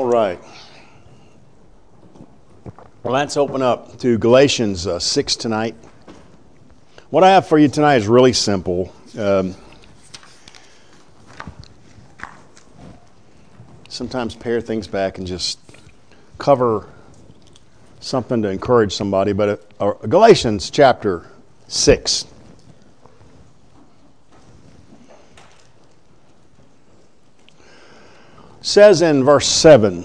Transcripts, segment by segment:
right. Well, let's open up to Galatians 6 tonight. What I have for you tonight is really simple. Sometimes pare things back and just cover something to encourage somebody. But Galatians chapter 6. Says in verse 7,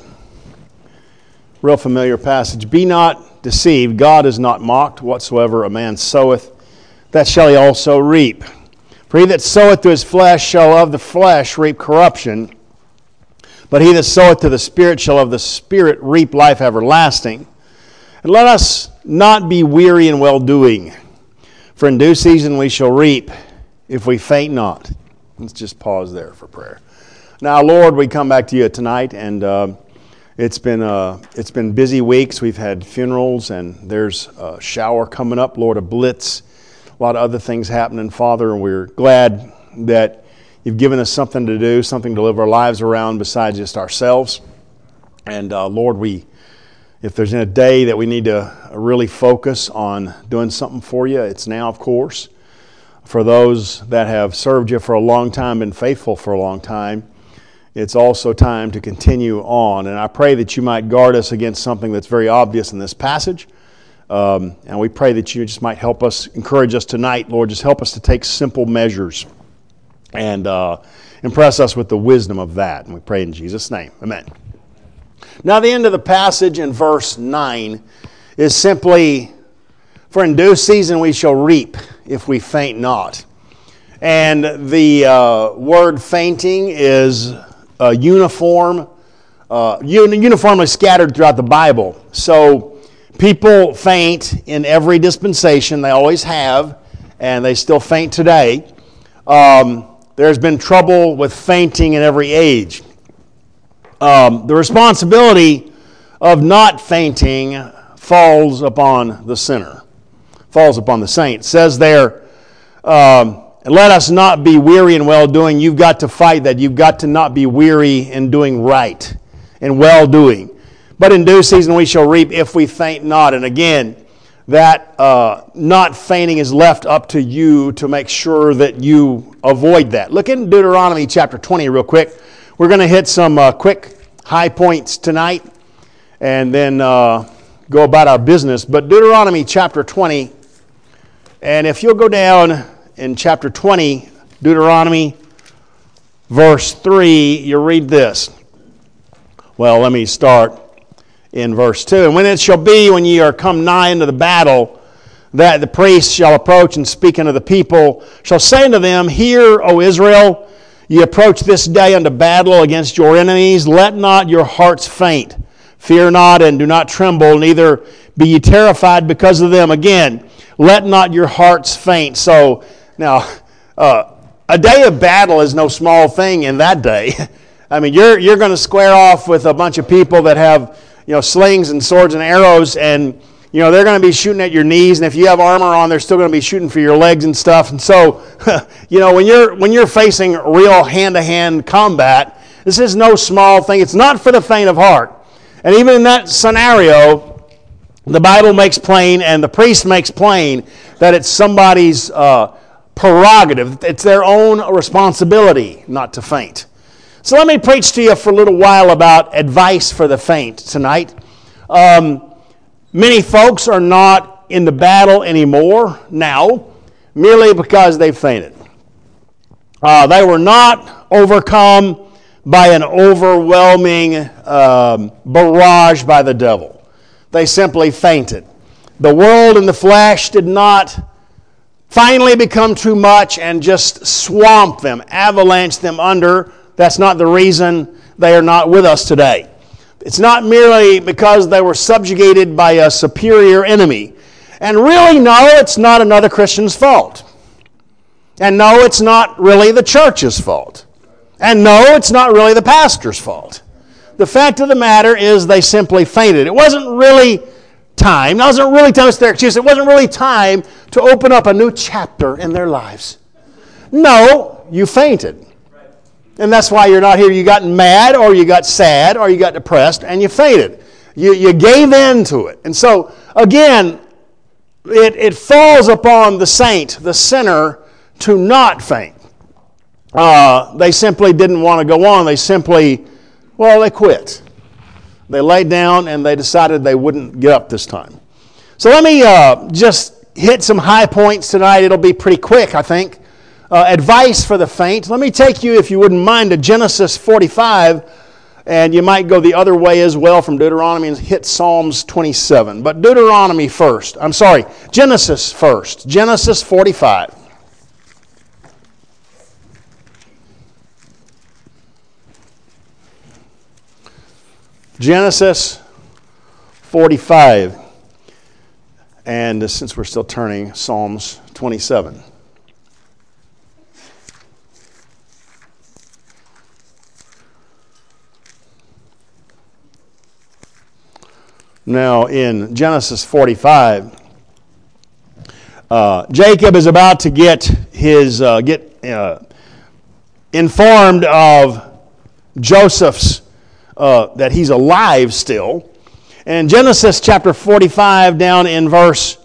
real familiar passage, "Be not deceived, God is not mocked. Whatsoever a man soweth, that shall he also reap. For he that soweth to his flesh shall of the flesh reap corruption, but he that soweth to the Spirit shall of the Spirit reap life everlasting. And let us not be weary in well-doing, for in due season we shall reap, if we faint not." Let's just pause there for prayer. Now, Lord, we come back to you tonight, and it's been busy weeks. We've had funerals, and there's a shower coming up, Lord, a blitz, a lot of other things happening, Father, and we're glad that you've given us something to do, something to live our lives around besides just ourselves. And Lord, if there's a day that we need to really focus on doing something for you, it's now, of course. For those that have served you for a long time, been faithful for a long time, it's also time to continue on. And I pray that you might guard us against something that's very obvious in this passage. And we pray that you just might help us, encourage us tonight, Lord. Just help us to take simple measures and impress us with the wisdom of that. And we pray in Jesus' name. Amen. Now, the end of the passage in verse 9 is simply, "For in due season we shall reap, if we faint not." And the word fainting is uniformly scattered throughout the Bible. So people faint in every dispensation. They always have, and they still faint today. There's been trouble with fainting in every age. The responsibility of not fainting falls upon the sinner, falls upon the saint. It says there, "Let us not be weary in well-doing." You've got to fight that. You've got to not be weary in doing right, in well-doing. "But in due season we shall reap, if we faint not." And again, that not fainting is left up to you to make sure that you avoid that. Look in Deuteronomy chapter 20 real quick. We're going to hit some quick high points tonight and then go about our business. But Deuteronomy chapter 20, and if you'll go down in chapter 20, Deuteronomy, verse 3, you read this. Well, let me start in verse 2. "And when it shall be, when ye are come nigh unto the battle, that the priest shall approach and speak unto the people, shall say unto them, Hear, O Israel, ye approach this day unto battle against your enemies. Let not your hearts faint. Fear not and do not tremble, neither be ye terrified because of them." Again, let not your hearts faint. So, now, a day of battle is no small thing in that day. I mean, you're going to square off with a bunch of people that have, slings and swords and arrows, and they're going to be shooting at your knees, and if you have armor on, they're still going to be shooting for your legs and stuff. And so, when you're facing real hand-to-hand combat, this is no small thing. It's not for the faint of heart. And even in that scenario, the Bible makes plain, and the priest makes plain, that it's somebody's prerogative. It's their own responsibility not to faint. So let me preach to you for a little while about advice for the faint tonight. Many folks are not in the battle anymore now, merely because they fainted. They were not overcome by an overwhelming barrage by the devil. They simply fainted. The world and the flesh did not finally become too much and just swamp them, avalanche them under. That's not the reason they are not with us today. It's not merely because they were subjugated by a superior enemy. And really, no, it's not another Christian's fault. And no, it's not really the church's fault. And no, it's not really the pastor's fault. The fact of the matter is they simply fainted. It wasn't really time. It wasn't really time. It's their excuse. It wasn't really time to open up a new chapter in their lives. No, you fainted. And that's why you're not here. You got mad, or you got sad, or you got depressed, and you fainted. You gave in to it. And so, again, it falls upon the saint, the sinner, to not faint. They simply didn't want to go on. They simply, they quit. They laid down and they decided they wouldn't get up this time. So let me just hit some high points tonight. It'll be pretty quick, I think. Advice for the faint. Let me take you, if you wouldn't mind, to Genesis 45, and you might go the other way as well from Deuteronomy and hit Psalms 27. But Deuteronomy first. Genesis first. Genesis 45. Genesis 45. And since we're still turning, Psalms 27. Now, in Genesis 45, Jacob is about to get informed of Joseph's that he's alive still. And Genesis chapter 45, down in verse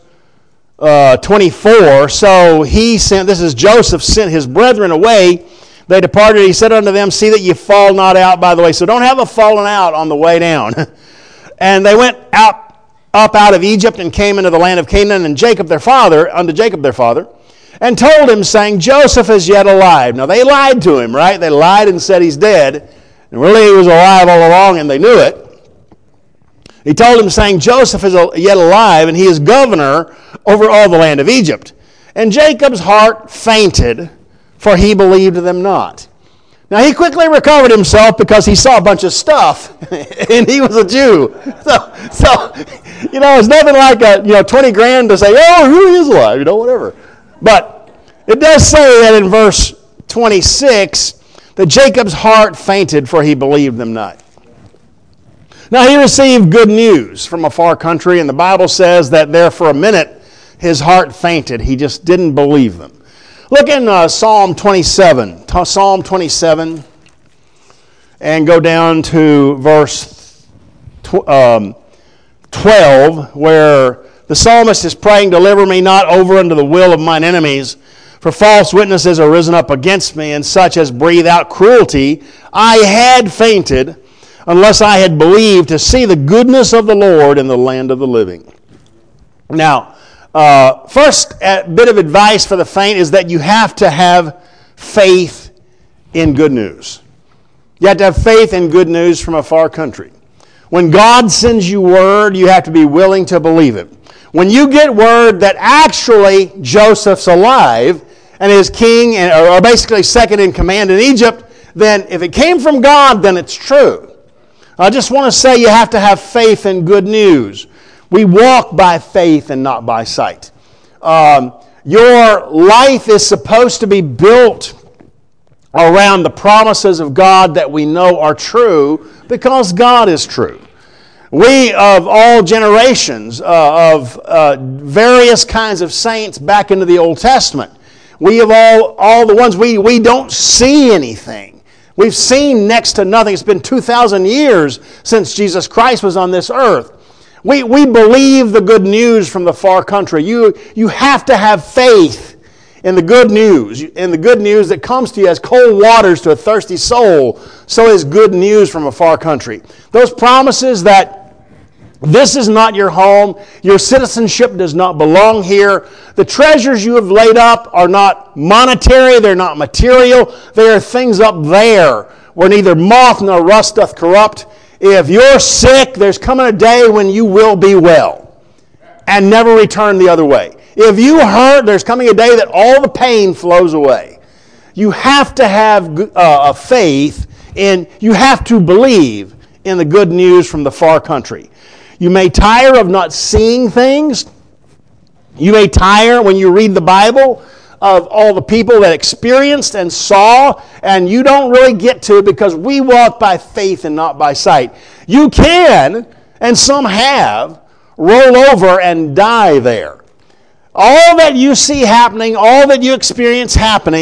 24, so this is Joseph, sent his brethren away. They departed. He said unto them, see that ye fall not out by the way. So don't have a falling out on the way down. And they went up out of Egypt and came into the land of Canaan, and unto Jacob their father, and told him, saying, Joseph is yet alive. Now they lied to him, right? They lied and said he's dead. And really he was alive all along, and they knew it. He told him, saying, Joseph is yet alive, and he is governor over all the land of Egypt. And Jacob's heart fainted, for he believed them not. Now, he quickly recovered himself because he saw a bunch of stuff, and he was a Jew. So it's nothing like 20 grand to say, who is alive, whatever. But it does say that in verse 26 that Jacob's heart fainted, for he believed them not. Now, he received good news from a far country, and the Bible says that there for a minute his heart fainted. He just didn't believe them. Look in Psalm 27. Psalm 27, and go down to verse 12, where the psalmist is praying, deliver me not over unto the will of mine enemies, for false witnesses are risen up against me, and such as breathe out cruelty. I had fainted, unless I had believed to see the goodness of the Lord in the land of the living. Now, first bit of advice for the faint is that you have to have faith in good news. You have to have faith in good news from a far country. When God sends you word, you have to be willing to believe it. When you get word that actually Joseph's alive and is king, or basically second in command in Egypt, then if it came from God, then it's true. I just want to say you have to have faith in good news. We walk by faith and not by sight. Your life is supposed to be built around the promises of God that we know are true because God is true. We, of all generations, of various kinds of saints back into the Old Testament, we of all the ones, we don't see anything. We've seen next to nothing. It's been 2,000 years since Jesus Christ was on this earth. We believe the good news from the far country. You have to have faith in the good news. In the good news that comes to you as cold waters to a thirsty soul, so is good news from a far country. Those promises that this is not your home, your citizenship does not belong here, the treasures you have laid up are not monetary, they're not material, they are things up there where neither moth nor rust doth corrupt. If you're sick, there's coming a day when you will be well and never return the other way. If you hurt, there's coming a day that all the pain flows away. You have to have a faith in, you have to believe in the good news from the far country. You may tire of not seeing things. You may tire when you read the Bible of all the people that experienced and saw, and you don't really get to because we walk by faith and not by sight. You can, and some have, roll over and die there. All that you see happening, all that you experience happening,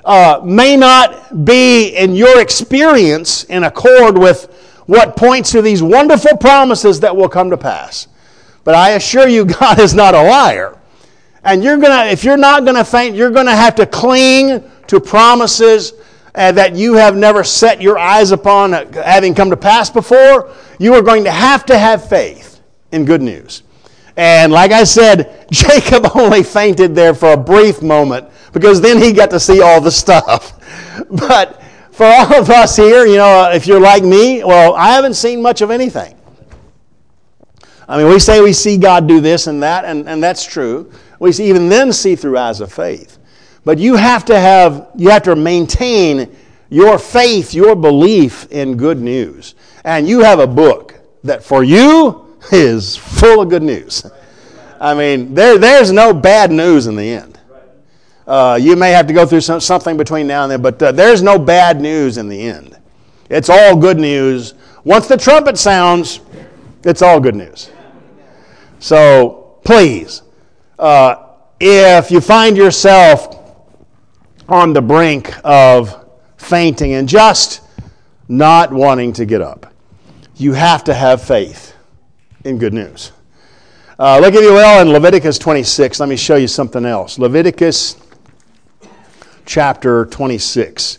may not be in your experience in accord with what points to these wonderful promises that will come to pass. But I assure you, God is not a liar. And if you're not going to faint, you're going to have to cling to promises that you have never set your eyes upon having come to pass before. You are going to have faith in good news. And like I said, Jacob only fainted there for a brief moment because then he got to see all the stuff. But for all of us here, if you're like me, well, I haven't seen much of anything. I mean, we say we see God do this and that, and that's true. We even then see through eyes of faith. But you have to maintain your faith, your belief in good news. And you have a book that for you is full of good news. I mean, there's no bad news in the end. You may have to go through something between now and then, but there's no bad news in the end. It's all good news. Once the trumpet sounds, it's all good news. So please, if you find yourself on the brink of fainting and just not wanting to get up, you have to have faith in good news. Look, if you will, in Leviticus 26. Let me show you something else. Leviticus chapter 26.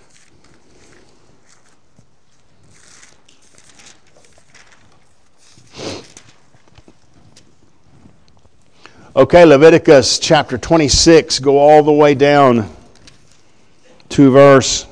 Okay, Leviticus chapter 26. Go all the way down to verse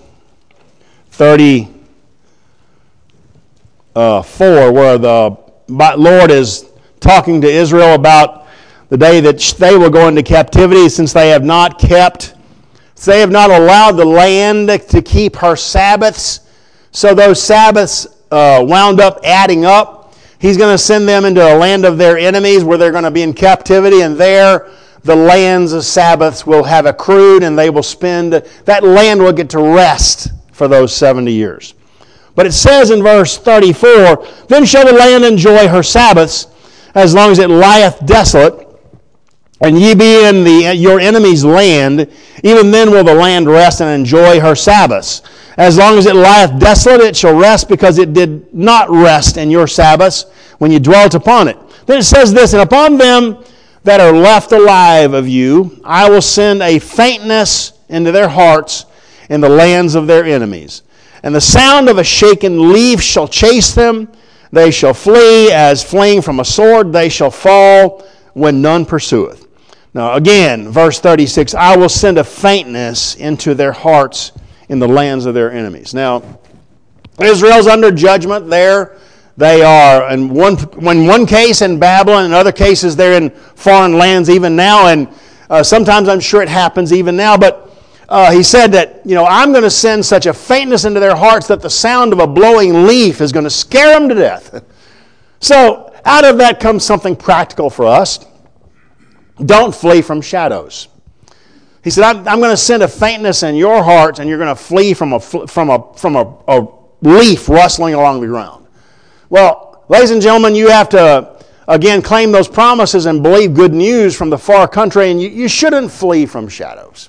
34, where the Lord is talking to Israel about the day that they will go into captivity, since they have not allowed the land to keep her Sabbaths. So those Sabbaths wound up adding up. He's going to send them into a land of their enemies where they're going to be in captivity, and there the lands of Sabbaths will have accrued, and they will that land will get to rest for those 70 years. But it says in verse 34, "Then shall the land enjoy her Sabbaths, as long as it lieth desolate, and ye be in your enemy's land, even then will the land rest and enjoy her Sabbaths. As long as it lieth desolate, it shall rest, because it did not rest in your Sabbaths when you dwelt upon it." Then it says this, "And upon them that are left alive of you, I will send a faintness into their hearts in the lands of their enemies. And the sound of a shaken leaf shall chase them. They shall flee as fleeing from a sword. They shall fall when none pursueth." Now again, verse 36, "I will send a faintness into their hearts in the lands of their enemies." Now, Israel's under judgment there. They are, in one case in Babylon, in other cases they're in foreign lands even now, and sometimes I'm sure it happens even now, but he said that, I'm going to send such a faintness into their hearts that the sound of a blowing leaf is going to scare them to death. So out of that comes something practical for us. Don't flee from shadows. He said, I'm going to send a faintness in your hearts, and you're going to flee from a leaf rustling along the ground. Well, ladies and gentlemen, you have to, again, claim those promises and believe good news from the far country, and you shouldn't flee from shadows.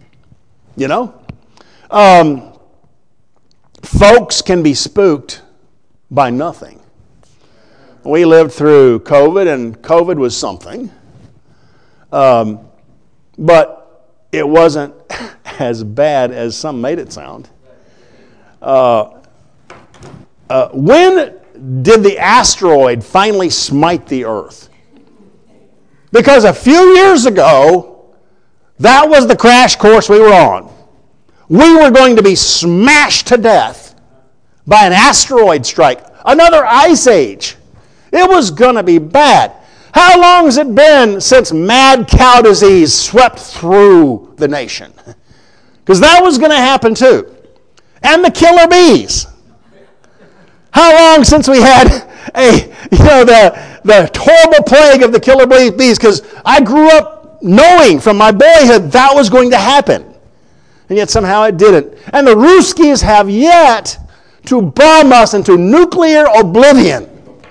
Folks can be spooked by nothing. We lived through COVID, and COVID was something. But it wasn't as bad as some made it sound. When did the asteroid finally smite the Earth? Because a few years ago, that was the crash course we were on. We were going to be smashed to death by an asteroid strike, another ice age. It was going to be bad. How long has it been since mad cow disease swept through the nation? Because that was going to happen too. And the killer bees. How long since we had the horrible plague of the killer bees? Because I grew up knowing from my boyhood that was going to happen. And yet somehow it didn't. And the Ruskies have yet to bomb us into nuclear oblivion.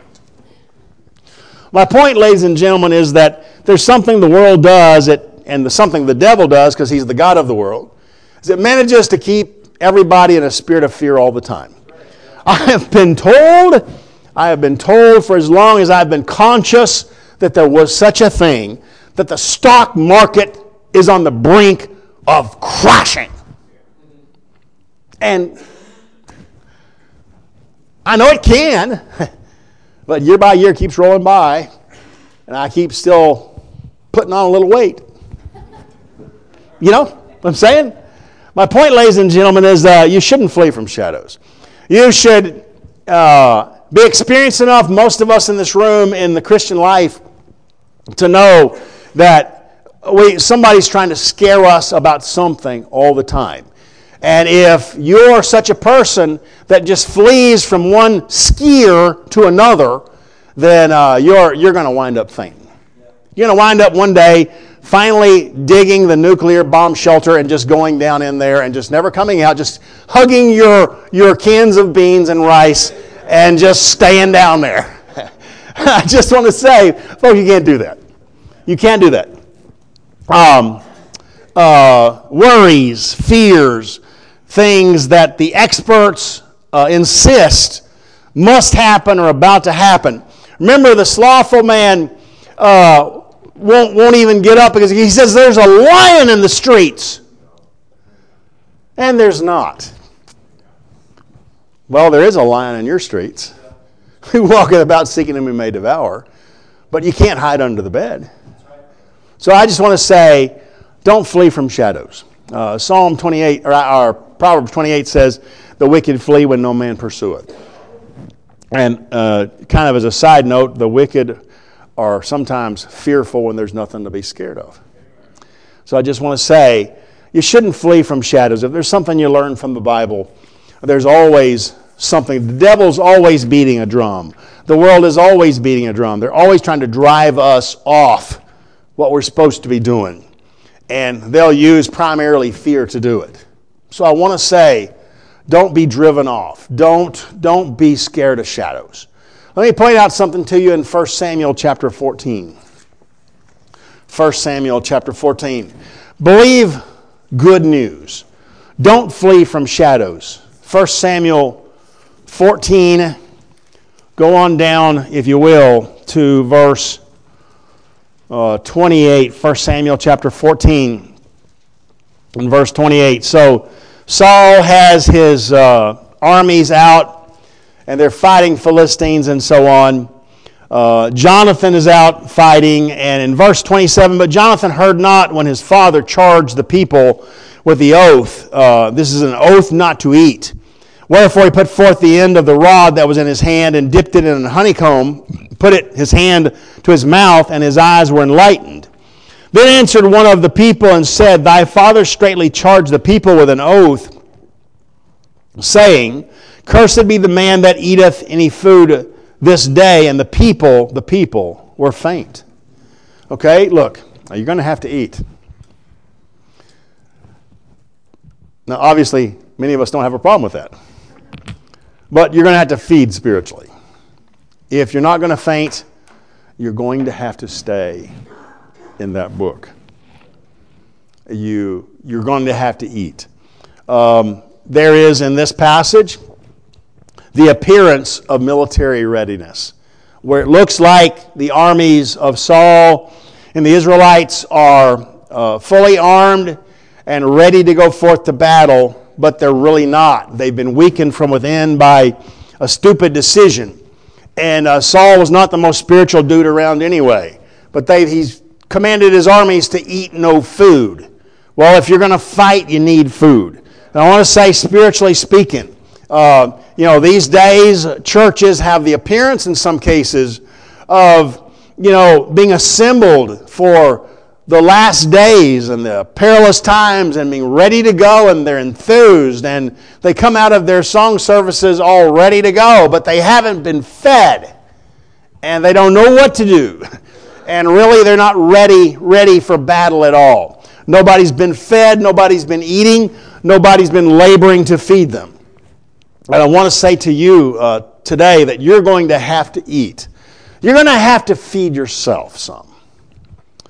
My point, ladies and gentlemen, is that there's something the world does, and something the devil does, because he's the god of the world. is it manages to keep everybody in a spirit of fear all the time. I have been told for as long as I've been conscious that there was such a thing, that the stock market is on the brink of crashing. And I know it can, but year by year keeps rolling by, and I keep still putting on a little weight. You know what I'm saying? My point, ladies and gentlemen, is you shouldn't flee from shadows. You should be experienced enough, most of us in this room, in the Christian life, to know that somebody's trying to scare us about something all the time. And if you're such a person that just flees from one skier to another, then you're going to wind up fainting. You're going to wind up one day finally digging the nuclear bomb shelter and just going down in there and just never coming out, just hugging your cans of beans and rice and just staying down there. I just want to say, folks, you can't do that. You can't do that. Worries, fears, things that the experts insist must happen or about to happen. Remember, the slothful man won't even get up because he says there's a lion in the streets. And there's not. Well, there is a lion in your streets who walketh about seeking whom he may devour. But you can't hide under the bed. So I just want to say, don't flee from shadows. Psalm 28, or Proverbs 28 says, the wicked flee when no man pursueth. And kind of as a side note, the wicked are sometimes fearful when there's nothing to be scared of. So I just want to say, you shouldn't flee from shadows. If there's something you learn from the Bible, there's always something. The devil's always beating a drum. The world is always beating a drum. They're always trying to drive us off what we're supposed to be doing. And they'll use primarily fear to do it. So I want to say, don't be driven off. Don't be scared of shadows. Let me point out something to you in 1 Samuel chapter 14. 1 Samuel chapter 14. Believe good news. Don't flee from shadows. 1 Samuel 14. Go on down, if you will, to verse 28. 1 Samuel chapter 14 and verse 28. So Saul has his armies out, and they're fighting Philistines and so on. Jonathan is out fighting, and in verse 27, but Jonathan heard not when his father charged the people with the oath. This is an oath not to eat. Wherefore he put forth the end of the rod that was in his hand and dipped it in a honeycomb, put his hand to his mouth, and his eyes were enlightened. Then answered one of the people and said, Thy father straitly charged the people with an oath, saying, Cursed be the man that eateth any food this day, and the people were faint. Okay, look, you're going to have to eat. Now, obviously, many of us don't have a problem with that. But you're going to have to feed spiritually. If you're not going to faint, you're going to have to stay in that book. You're going to have to eat. There is in this passage the appearance of military readiness, where it looks like the armies of Saul and the Israelites are fully armed and ready to go forth to battle, but they're really not. They've been weakened from within by a stupid decision. And Saul was not the most spiritual dude around anyway, but he's commanded his armies to eat no food. Well, if you're going to fight, you need food. And I want to say, spiritually speaking, these days, churches have the appearance in some cases of, being assembled for the last days and the perilous times and being ready to go, and they're enthused, and they come out of their song services all ready to go, but they haven't been fed, and they don't know what to do. And really, they're not ready for battle at all. Nobody's been fed, nobody's been eating, nobody's been laboring to feed them. And I want to say to you today that you're going to have to eat. You're going to have to feed yourself some.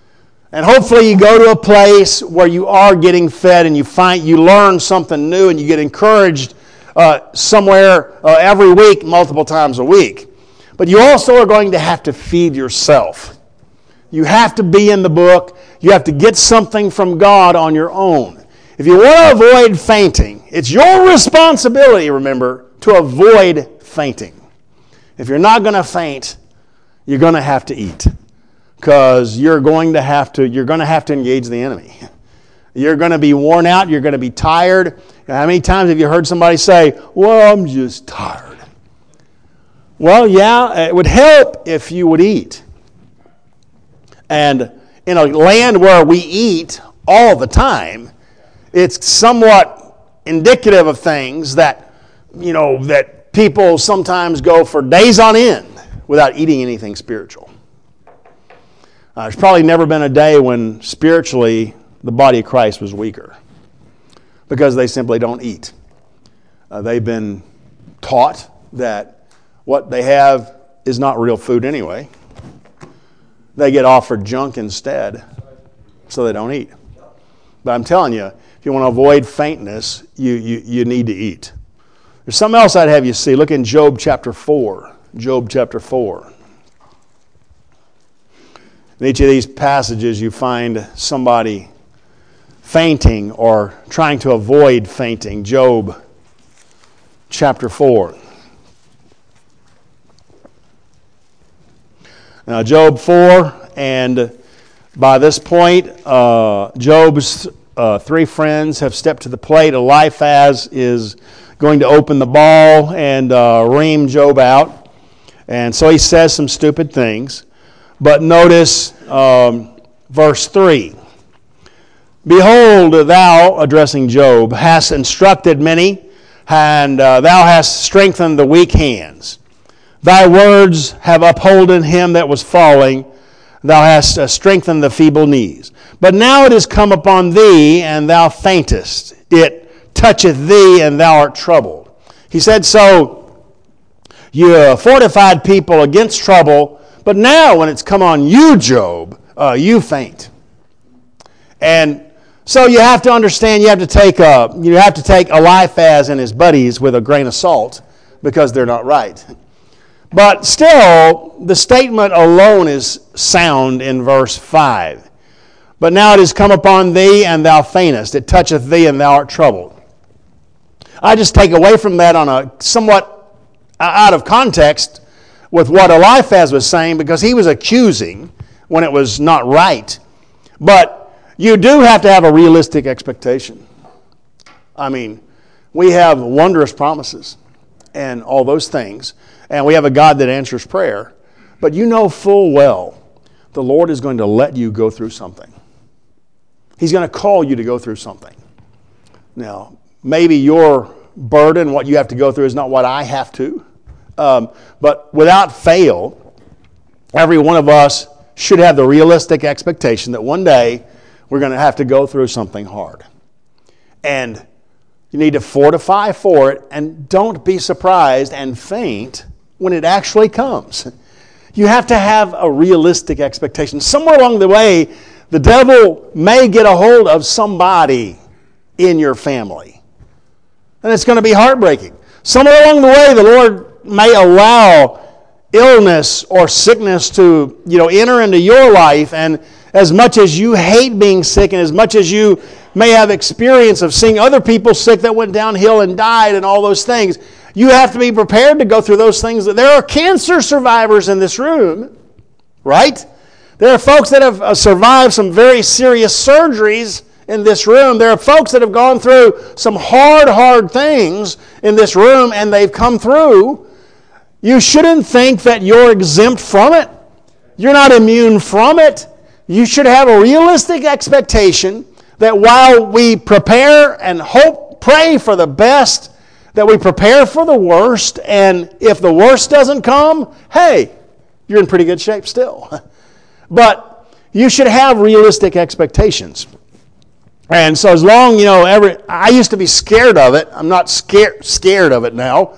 And hopefully you go to a place where you are getting fed and you learn something new and you get encouraged somewhere every week, multiple times a week. But you also are going to have to feed yourself. You have to be in the book. You have to get something from God on your own. If you want to avoid fainting, it's your responsibility, remember, to avoid fainting. If you're not going to faint, you're going to have to eat, because you're going to have to engage the enemy. You're going to be worn out. You're going to be tired. How many times have you heard somebody say, "Well, I'm just tired"? Well, yeah, it would help if you would eat. And in a land where we eat all the time, it's somewhat indicative of things that, that people sometimes go for days on end without eating anything spiritual. There's probably never been a day when spiritually the body of Christ was weaker, because they simply don't eat. They've been taught that what they have is not real food anyway. They get offered junk instead, so they don't eat. But I'm telling you, if you want to avoid faintness, you need to eat. There's something else I'd have you see. Look in Job chapter 4. Job chapter 4. In each of these passages, you find somebody fainting or trying to avoid fainting. Job chapter 4. Now, Job 4, and by this point, Job's three friends have stepped to the plate. Eliphaz is going to open the ball and ream Job out. And so he says some stupid things. But notice verse 3. Behold, thou, addressing Job, hast instructed many, and thou hast strengthened the weak hands. Thy words have upholden him that was falling. Thou hast strengthened the feeble knees. But now it is come upon thee, and thou faintest. It toucheth thee, and thou art troubled. He said, so you fortified people against trouble, but now when it's come on you, Job, you faint. And so you have to understand, you have to take Eliphaz and his buddies with a grain of salt, because they're not right. But still, the statement alone is sound in verse 5. But now it is come upon thee, and thou faintest. It toucheth thee, and thou art troubled. I just take away from that on a somewhat out of context with what Eliphaz was saying, because he was accusing when it was not right. But you do have to have a realistic expectation. I mean, we have wondrous promises and all those things. And we have a God that answers prayer. But you know full well the Lord is going to let you go through something. He's going to call you to go through something. Now, maybe your burden, what you have to go through, is not what I have to. But without fail, every one of us should have the realistic expectation that one day we're going to have to go through something hard. And you need to fortify for it, and don't be surprised and faint when it actually comes. You have to have a realistic expectation. Somewhere along the way, the devil may get a hold of somebody in your family, and it's going to be heartbreaking. Somewhere along the way, the Lord may allow illness or sickness to enter into your life, and as much as you hate being sick, and as much as you may have experience of seeing other people sick that went downhill and died and all those things, you have to be prepared to go through those things. There are cancer survivors in this room, right? There are folks that have survived some very serious surgeries in this room. There are folks that have gone through some hard things in this room, and they've come through. You shouldn't think that you're exempt from it. You're not immune from it. You should have a realistic expectation that while we prepare and pray for the best, that we prepare for the worst, and if the worst doesn't come, hey, you're in pretty good shape still. But you should have realistic expectations. And so as long, I used to be scared of it. I'm not scared of it now.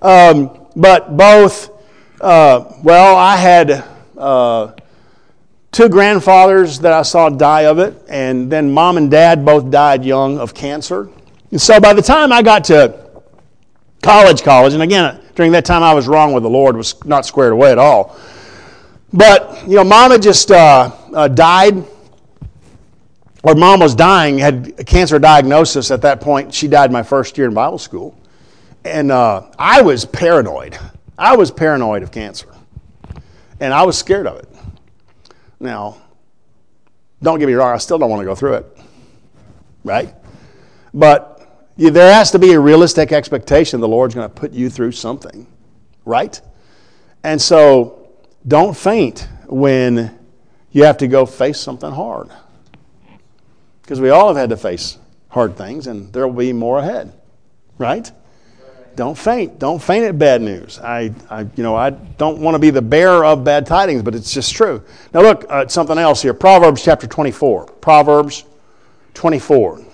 But both, I had 2 grandfathers that I saw die of it, and then mom and dad both died young of cancer. And so by the time I got to college, and again, during that time I was wrong with the Lord, was not squared away at all. But, mom had just died, or mom was dying, had a cancer diagnosis at that point. She died my first year in Bible school. And I was paranoid. I was paranoid of cancer. And I was scared of it. Now, don't get me wrong, I still don't want to go through it. Right? But there has to be a realistic expectation the Lord's going to put you through something. Right? And so, don't faint when you have to go face something hard. Because we all have had to face hard things, and there will be more ahead. Right? Don't faint. Don't faint at bad news. I don't want to be the bearer of bad tidings, but it's just true. Now look at something else here. Proverbs chapter 24. Proverbs 24.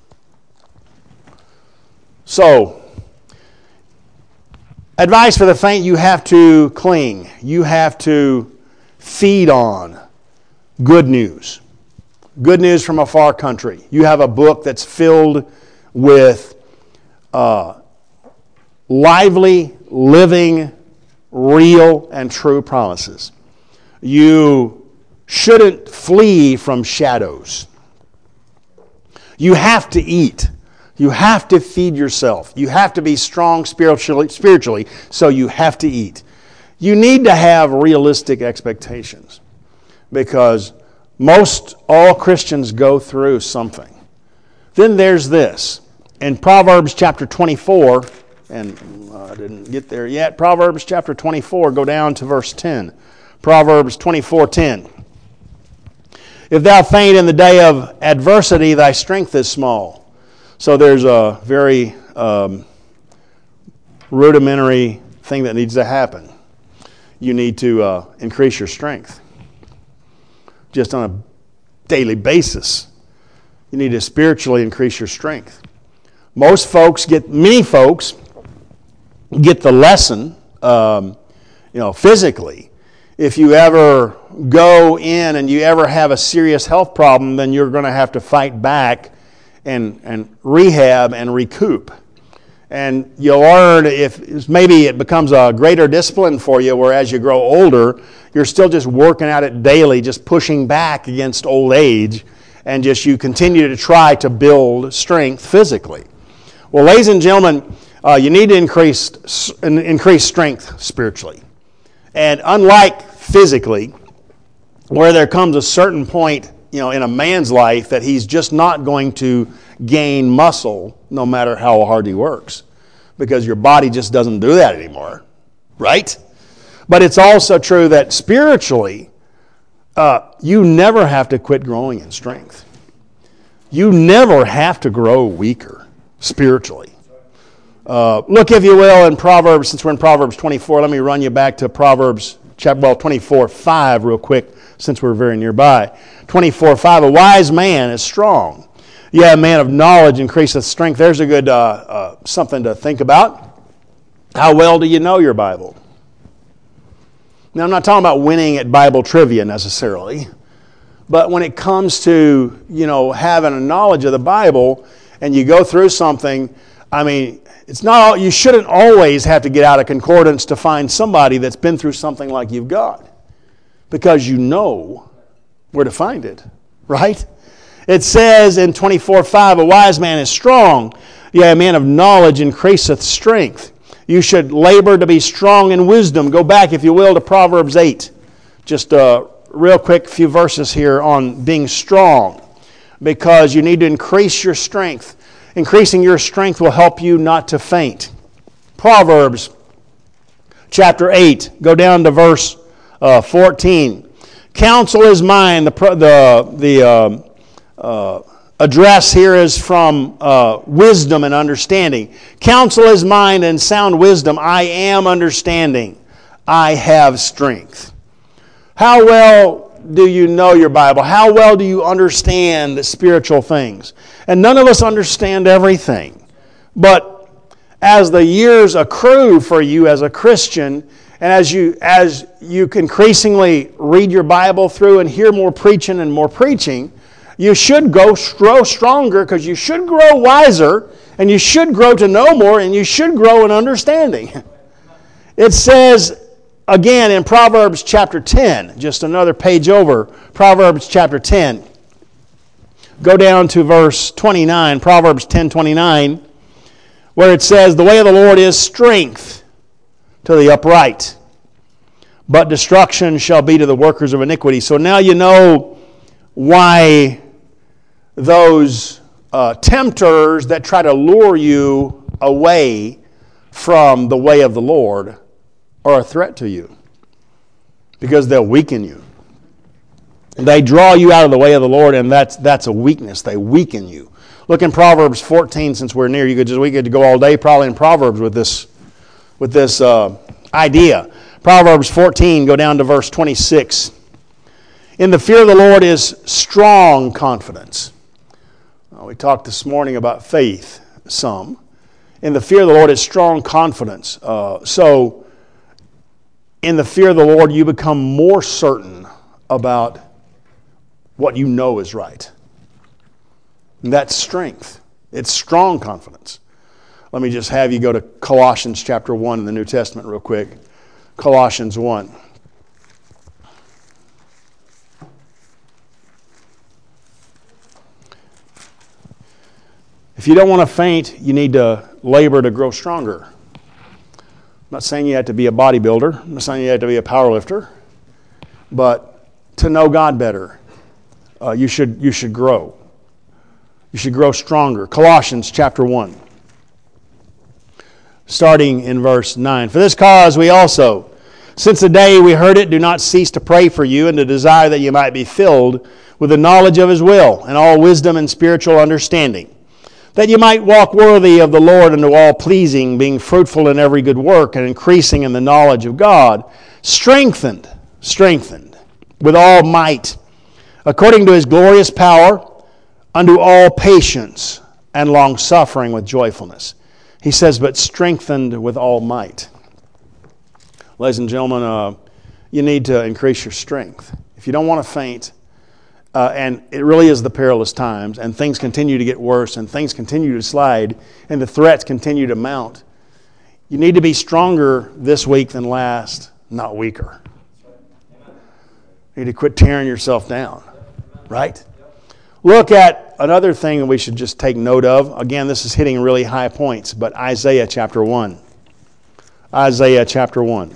So, advice for the faint, you have to cling. You have to feed on good news. Good news from a far country. You have a book that's filled with lively, living, real, and true promises. You shouldn't flee from shadows. You have to eat. You have to feed yourself. You have to be strong spiritually, so you have to eat. You need to have realistic expectations because most all Christians go through something. Then there's this. In Proverbs chapter 24, and I didn't get there yet. Proverbs chapter 24, go down to verse 10. Proverbs 24:10. If thou faint in the day of adversity, thy strength is small. So there's a very rudimentary thing that needs to happen. You need to increase your strength. Just on a daily basis. You need to spiritually increase your strength. Many folks get the lesson, physically. If you ever go in and you ever have a serious health problem, then you're going to have to fight back and rehab and recoup. And you'll learn if maybe it becomes a greater discipline for you, where as you grow older, you're still just working at it daily, just pushing back against old age, and just you continue to try to build strength physically. Well, ladies and gentlemen, you need to increase strength spiritually. And unlike physically, where there comes a certain point, in a man's life that he's just not going to gain muscle no matter how hard he works, because your body just doesn't do that anymore, right? But it's also true that spiritually, you never have to quit growing in strength. You never have to grow weaker spiritually. Look, if you will, in Proverbs, since we're in Proverbs 24, let me run you back to Proverbs 24:5 real quick, since we're very nearby. 24:5, a wise man is strong. Yeah, a man of knowledge increaseth strength. There's a good something to think about. How well do you know your Bible? Now, I'm not talking about winning at Bible trivia necessarily, but when it comes to, having a knowledge of the Bible and you go through something, it's not. You shouldn't always have to get out a concordance to find somebody that's been through something like you've got, because you know where to find it, right? It says in 24:5, a wise man is strong, yea, a man of knowledge increaseth strength. You should labor to be strong in wisdom. Go back, if you will, to Proverbs 8. Just a real quick few verses here on being strong, because you need to increase your strength. Increasing your strength will help you not to faint. Proverbs chapter 8, go down to verse 14. Counsel is mine. The address here is from wisdom and understanding. Counsel is mine and sound wisdom. I am understanding. I have strength. How well do you know your Bible? How well do you understand spiritual things? And none of us understand everything. But as the years accrue for you as a Christian, And as you increasingly read your Bible through and hear more preaching and more preaching, you should grow stronger because you should grow wiser and you should grow to know more and you should grow in understanding. It says, again, in Proverbs chapter 10, just another page over, Proverbs chapter 10. Go down to verse 29, Proverbs 10:29, where it says, the way of the Lord is strength to the upright, but destruction shall be to the workers of iniquity. So now you know why those tempters that try to lure you away from the way of the Lord are a threat to you, because they'll weaken you. They draw you out of the way of the Lord, and that's a weakness. They weaken you. Look in Proverbs 14, since we're near. We could go all day probably in Proverbs with this idea. Proverbs 14, go down to verse 26. In the fear of the Lord is strong confidence. We talked this morning about faith some. In the fear of the Lord is strong confidence. So in the fear of the Lord, you become more certain about what you know is right. And that's strength. It's strong confidence. Let me just have you go to Colossians chapter 1 in the New Testament real quick. Colossians 1. If you don't want to faint, you need to labor to grow stronger. I'm not saying you have to be a bodybuilder. I'm not saying you have to be a power lifter. But to know God better, you should grow. You should grow stronger. Colossians chapter 1. Starting in verse 9. For this cause we also, since the day we heard it, do not cease to pray for you and to desire that you might be filled with the knowledge of His will and all wisdom and spiritual understanding, that you might walk worthy of the Lord unto all pleasing, being fruitful in every good work and increasing in the knowledge of God, strengthened with all might, according to His glorious power, unto all patience and long-suffering with joyfulness. He says, but strengthened with all might. Ladies and gentlemen, you need to increase your strength. If you don't want to faint, and it really is the perilous times, and things continue to get worse, and things continue to slide, and the threats continue to mount, you need to be stronger this week than last, not weaker. You need to quit tearing yourself down, right? Look at another thing that we should just take note of. Again, this is hitting really high points, but Isaiah chapter 1. Isaiah chapter 1.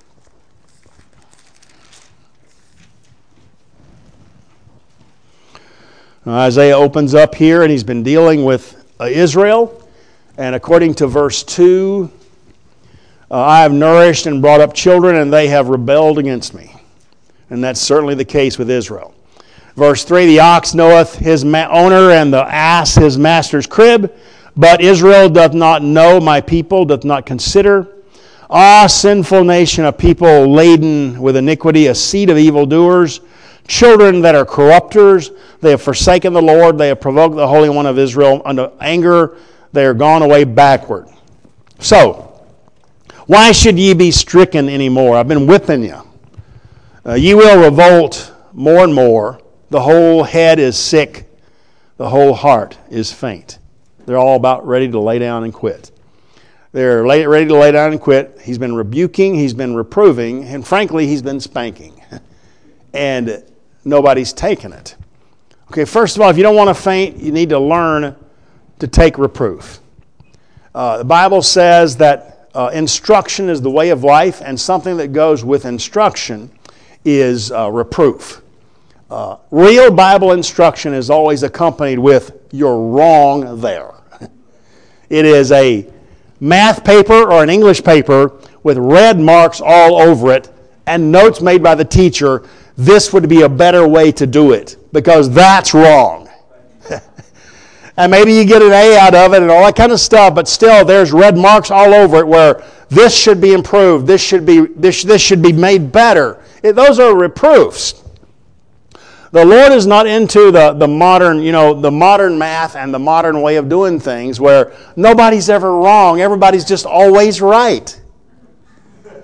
Isaiah opens up here, and he's been dealing with Israel. And according to verse 2, I have nourished and brought up children, and they have rebelled against me. And that's certainly the case with Israel. Verse 3, the ox knoweth his owner, and the ass his master's crib. But Israel doth not know, my people doth not consider. Ah, sinful nation, a people laden with iniquity, a seed of evildoers, children that are corrupters. They have forsaken the Lord. They have provoked the Holy One of Israel unto anger. They are gone away backward. So, why should ye be stricken anymore? I've been whipping you. Ye will revolt more and more. The whole head is sick. The whole heart is faint. They're all about ready to lay down and quit. They're ready to lay down and quit. He's been rebuking. He's been reproving. And frankly, he's been spanking. And nobody's taken it. Okay, first of all, if you don't want to faint, you need to learn to take reproof. The Bible says that instruction is the way of life, and something that goes with instruction is reproof. Real Bible instruction is always accompanied with, you're wrong there. It is a math paper or an English paper with red marks all over it and notes made by the teacher. This would be a better way to do it because that's wrong. And maybe you get an A out of it and all that kind of stuff, but still there's red marks all over it where this should be improved, this should be made better. Those are reproofs. The Lord is not into the modern, the modern math and the modern way of doing things where nobody's ever wrong. Everybody's just always right.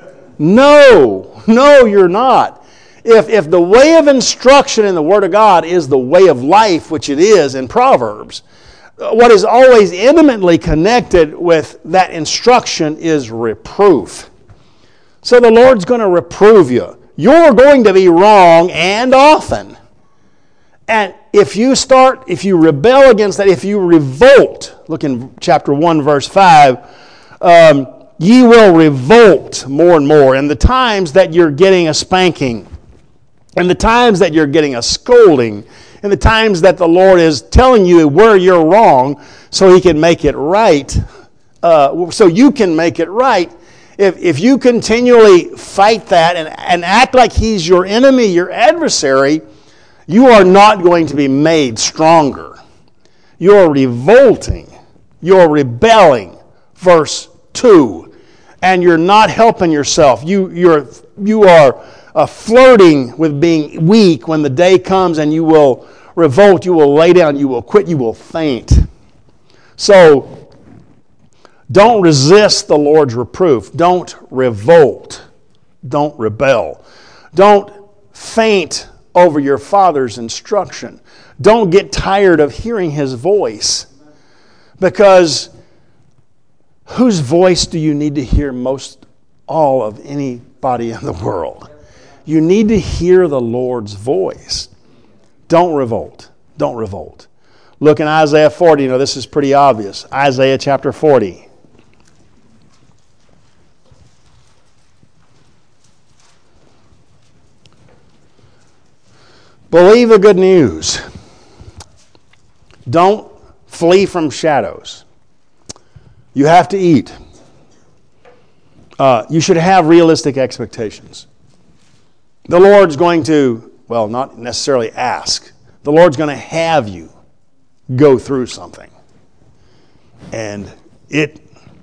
No, you're not. If the way of instruction in the Word of God is the way of life, which it is in Proverbs, what is always intimately connected with that instruction is reproof. So the Lord's going to reprove you. You're going to be wrong, and often. And if you rebel against that, if you revolt, look in chapter 1, verse 5, ye will revolt more and more. And the times that you're getting a spanking, and the times that you're getting a scolding, and the times that the Lord is telling you where you're wrong so He can make it right, so you can make it right, if you continually fight that and act like He's your enemy, your adversary, you are not going to be made stronger. You're revolting. You're rebelling. Verse 2. And you're not helping yourself. You are flirting with being weak when the day comes, and you will revolt, you will lay down, you will quit, you will faint. So, don't resist the Lord's reproof. Don't revolt. Don't rebel. Don't faint over your Father's instruction. Don't get tired of hearing His voice. Because whose voice do you need to hear most all of anybody in the world? You need to hear the Lord's voice. Don't revolt. Don't revolt. Look in Isaiah 40. This is pretty obvious. Isaiah chapter 40. Believe the good news. Don't flee from shadows. You have to eat. You should have realistic expectations. The Lord's going to, well, not necessarily ask. The Lord's going to have you go through something. And it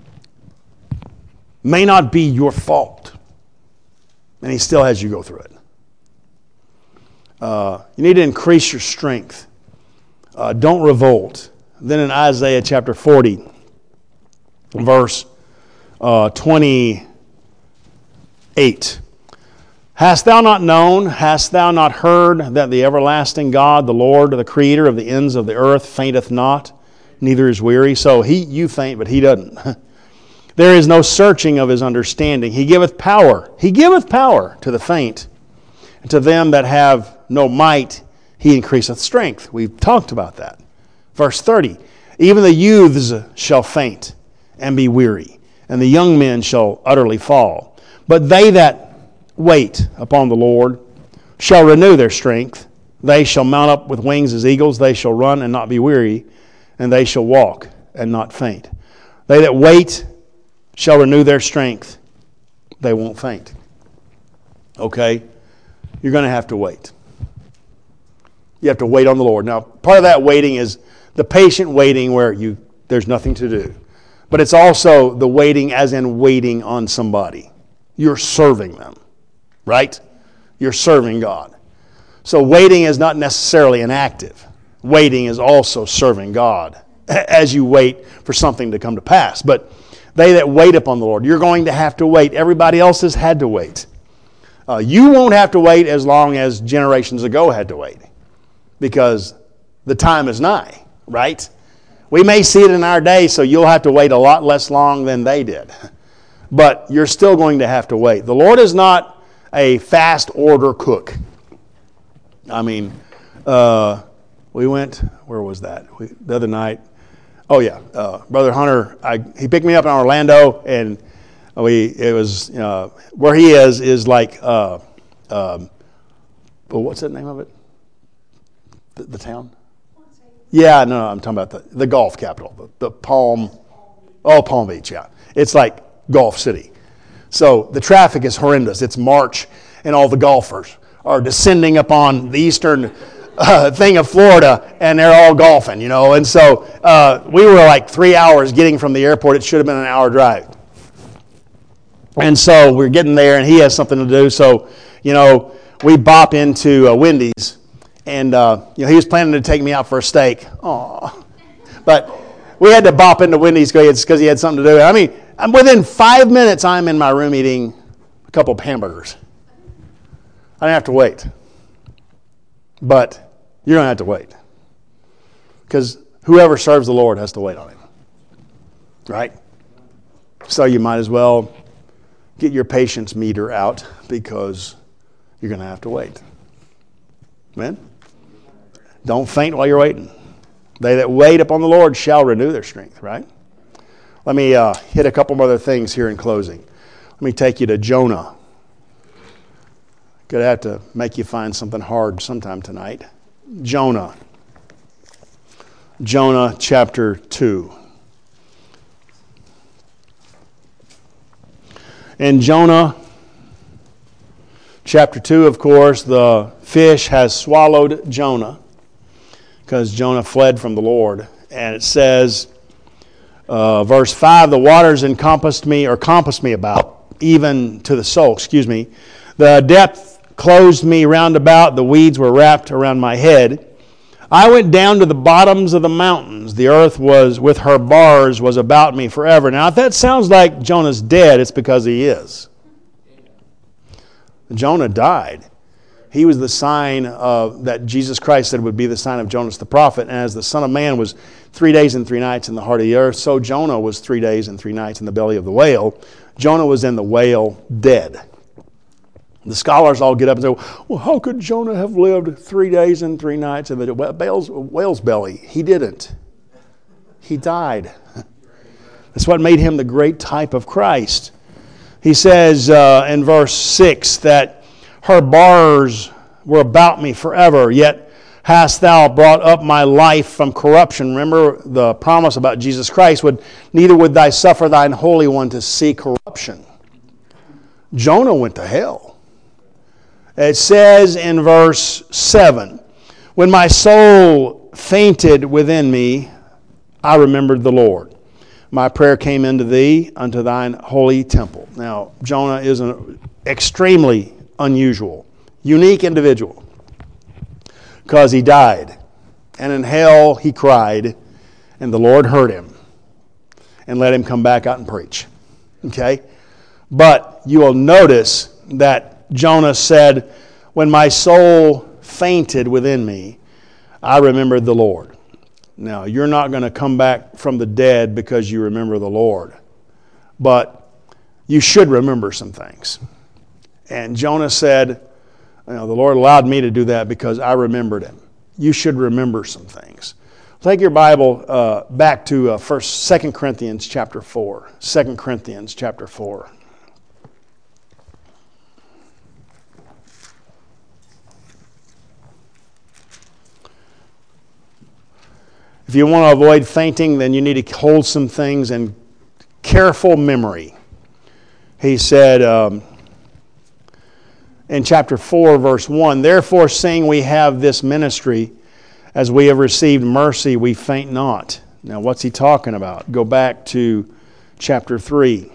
may not be your fault. And He still has you go through it. You need to increase your strength. Don't revolt. Then in Isaiah chapter 40, verse 28. Hast thou not known, hast thou not heard, that the everlasting God, the Lord, the Creator of the ends of the earth, fainteth not, neither is weary? So you faint, but He doesn't. There is no searching of His understanding. He giveth power. He giveth power to the faint. And to them that have no might, He increaseth strength. We've talked about that. Verse 30. Even the youths shall faint and be weary, and the young men shall utterly fall. But they that wait upon the Lord shall renew their strength. They shall mount up with wings as eagles. They shall run and not be weary, and they shall walk and not faint. They that wait shall renew their strength. They won't faint. Okay? You're going to have to wait. You have to wait on the Lord. Now, part of that waiting is the patient waiting where there's nothing to do. But it's also the waiting as in waiting on somebody. You're serving them. Right? You're serving God. So waiting is not necessarily inactive. Waiting is also serving God as you wait for something to come to pass. But they that wait upon the Lord, you're going to have to wait. Everybody else has had to wait. You won't have to wait as long as generations ago had to wait, because the time is nigh, right? We may see it in our day, so you'll have to wait a lot less long than they did. But you're still going to have to wait. The Lord is not a fast order cook. I mean, we went, where was that? The other night. Oh yeah, Brother Hunter, he picked me up in Orlando, and it was where he is like, what's the name of it? The town? Yeah, no, I'm talking about the golf capital, the Palm Beach, yeah. It's like Golf City. So the traffic is horrendous. It's March, and all the golfers are descending upon the eastern thing of Florida, and they're all golfing, And so we were like 3 hours getting from the airport. It should have been an hour drive. And so we're getting there, and he has something to do. So, we bop into Wendy's, and he was planning to take me out for a steak. Aww. But we had to bop into Wendy's because he had something to do. I mean, within 5 minutes, I'm in my room eating a couple of hamburgers. I didn't have to wait. But you don't have to wait. Because whoever serves the Lord has to wait on him. Right? So you might as well get your patience meter out because you're going to have to wait. Amen? Don't faint while you're waiting. They that wait upon the Lord shall renew their strength, right? Let me hit a couple other things here in closing. Let me take you to Jonah. Gonna have to make you find something hard sometime tonight. Jonah. Jonah chapter 2. In Jonah chapter 2, of course, the fish has swallowed Jonah because Jonah fled from the Lord. And it says, verse 5, the waters compassed me about, even to the soul, The depth closed me round about, the weeds were wrapped around my head. I went down to the bottoms of the mountains. The earth was with her bars was about me forever. Now, if that sounds like Jonah's dead, it's because he is. Jonah died. He was the sign that Jesus Christ said would be the sign of Jonas the prophet. And as the Son of Man was 3 days and 3 nights in the heart of the earth, so Jonah was 3 days and 3 nights in the belly of the whale. Jonah was in the whale dead. The scholars all get up and say, well, how could Jonah have lived 3 days and 3 nights in the whale's belly? He didn't. He died. That's what made him the great type of Christ. He says in verse 6 that her bars were about me forever, yet hast thou brought up my life from corruption. Remember the promise about Jesus Christ, neither would thou suffer thine Holy One to see corruption. Jonah went to hell. It says in verse 7, when my soul fainted within me, I remembered the Lord. My prayer came into thee, unto thine holy temple. Now, Jonah is an extremely unusual, unique individual because he died. And in hell he cried, and the Lord heard him and let him come back out and preach. Okay? But you will notice that Jonah said, when my soul fainted within me, I remembered the Lord. Now, you're not going to come back from the dead because you remember the Lord. But you should remember some things. And Jonah said, the Lord allowed me to do that because I remembered him. You should remember some things. Take your Bible back to 2 Corinthians chapter 4. 2 Corinthians chapter 4. If you want to avoid fainting, then you need to hold some things in careful memory. He said in chapter 4, verse 1, therefore seeing we have this ministry, as we have received mercy, we faint not. Now what's he talking about? Go back to chapter 3.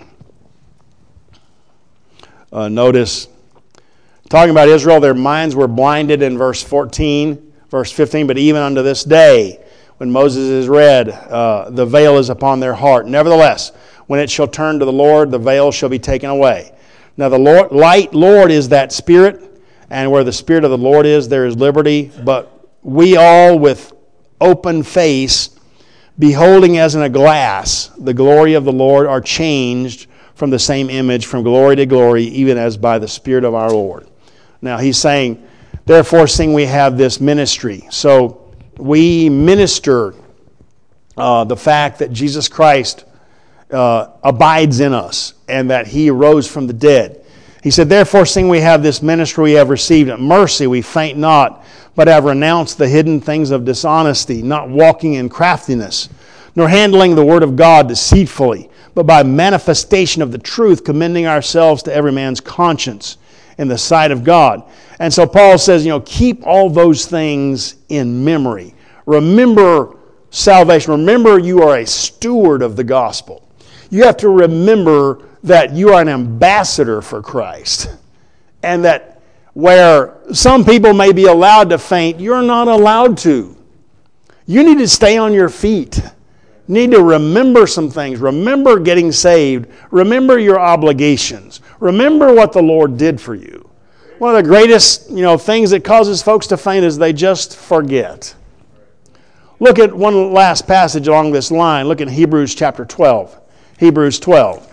Notice, talking about Israel, their minds were blinded in verse 14, verse 15, but even unto this day, when Moses is read, the veil is upon their heart. Nevertheless, when it shall turn to the Lord, the veil shall be taken away. Now the Lord is that Spirit, and where the Spirit of the Lord is, there is liberty. But we all with open face, beholding as in a glass the glory of the Lord, are changed from the same image, from glory to glory, even as by the Spirit of our Lord. Now he's saying, therefore seeing we have this ministry. So we minister the fact that Jesus Christ abides in us and that he arose from the dead. He said, therefore, seeing we have this ministry, we have received mercy, we faint not, but have renounced the hidden things of dishonesty, not walking in craftiness, nor handling the word of God deceitfully, but by manifestation of the truth, commending ourselves to every man's conscience in the sight of God. And so Paul says, keep all those things in memory. Remember salvation. Remember you are a steward of the gospel. You have to remember that you are an ambassador for Christ. And that where some people may be allowed to faint, you're not allowed to. You need to stay on your feet. You need to remember some things. Remember getting saved. Remember your obligations. Remember what the Lord did for you. One of the greatest, things that causes folks to faint is they just forget. Look at one last passage along this line. Look at Hebrews chapter 12. Hebrews 12.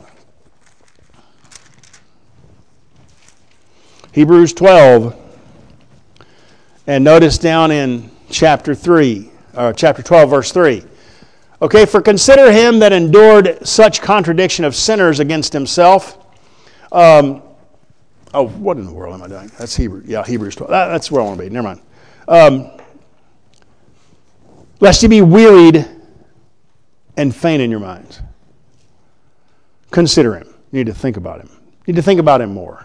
Hebrews 12. And notice down in chapter 12, verse 3. Okay, for consider him that endured such contradiction of sinners against himself. What in the world am I doing? That's Hebrews 12. That's where I want to be. Never mind. Lest ye be wearied and faint in your minds. Consider him. You need to think about him. You need to think about him more.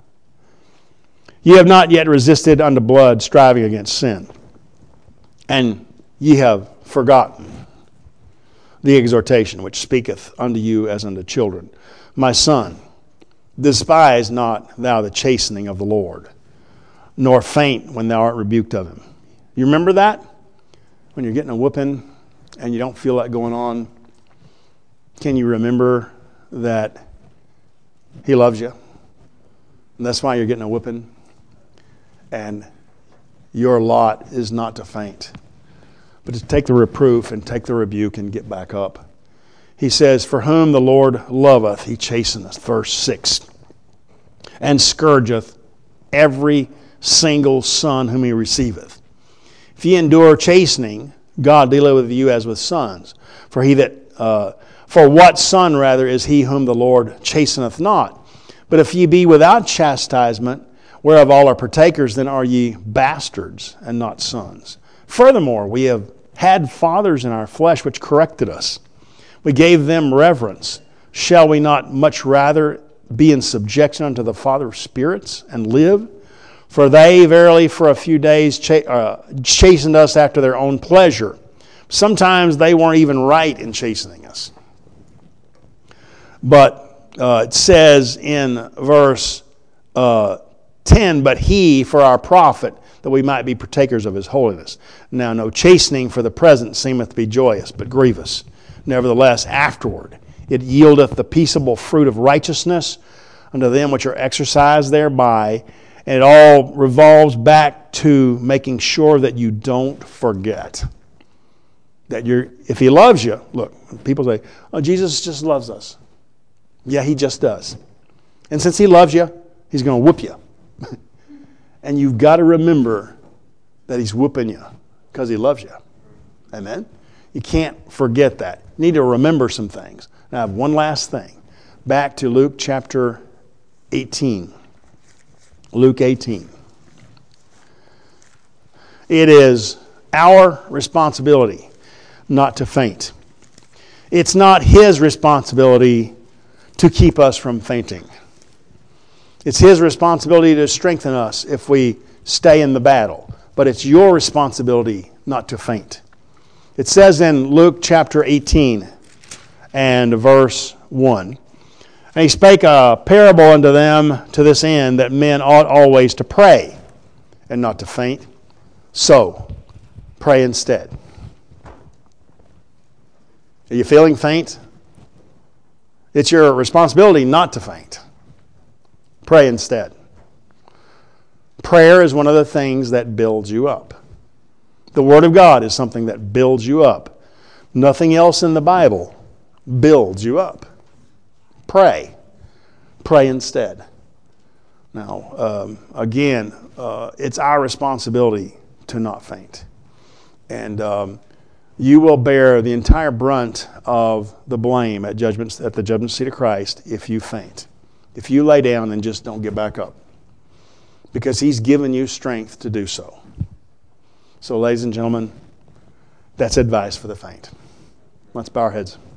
Ye have not yet resisted unto blood, striving against sin. And ye have forgotten the exhortation which speaketh unto you as unto children. My son, despise not thou the chastening of the Lord, nor faint when thou art rebuked of him. You remember that? When you're getting a whooping and you don't feel that going on, can you remember that he loves you? And that's why you're getting a whooping. And your lot is not to faint, but to take the reproof and take the rebuke and get back up. He says, for whom the Lord loveth, he chasteneth, verse 6, and scourgeth every single son whom he receiveth. If ye endure chastening, God dealeth with you as with sons. For what son rather is he whom the Lord chasteneth not? But if ye be without chastisement, whereof all are partakers, then are ye bastards and not sons. Furthermore, we have had fathers in our flesh which corrected us. We gave them reverence. Shall we not much rather be in subjection unto the Father of spirits and live? For they verily for a few days chastened us after their own pleasure. Sometimes they weren't even right in chastening us. But it says in verse 10, but he for our profit, that we might be partakers of his holiness. Now no chastening for the present seemeth to be joyous, but grievous. Nevertheless, afterward it yieldeth the peaceable fruit of righteousness unto them which are exercised thereby. And it all revolves back to making sure that you don't forget. That if he loves you, look, people say, oh, Jesus just loves us. Yeah, he just does. And since he loves you, he's going to whoop you. And you've got to remember that he's whooping you because he loves you. Amen? You can't forget that. You need to remember some things. Now, I have one last thing. Back to Luke chapter 18. Luke 18. It is our responsibility not to faint. It's not his responsibility to keep us from fainting. It's his responsibility to strengthen us if we stay in the battle. But it's your responsibility not to faint. It says in Luke chapter 18 and verse 1, and he spake a parable unto them to this end, that men ought always to pray and not to faint. So, pray instead. Are you feeling faint? It's your responsibility not to faint. Pray instead. Prayer is one of the things that builds you up. The Word of God is something that builds you up. Nothing else in the Bible builds you up. Pray. Pray instead. Now, again, it's our responsibility to not faint. And you will bear the entire brunt of the blame at the judgment seat of Christ if you faint. If you lay down and just don't get back up. Because he's given you strength to do so. So, ladies and gentlemen, that's advice for the faint. Let's bow our heads.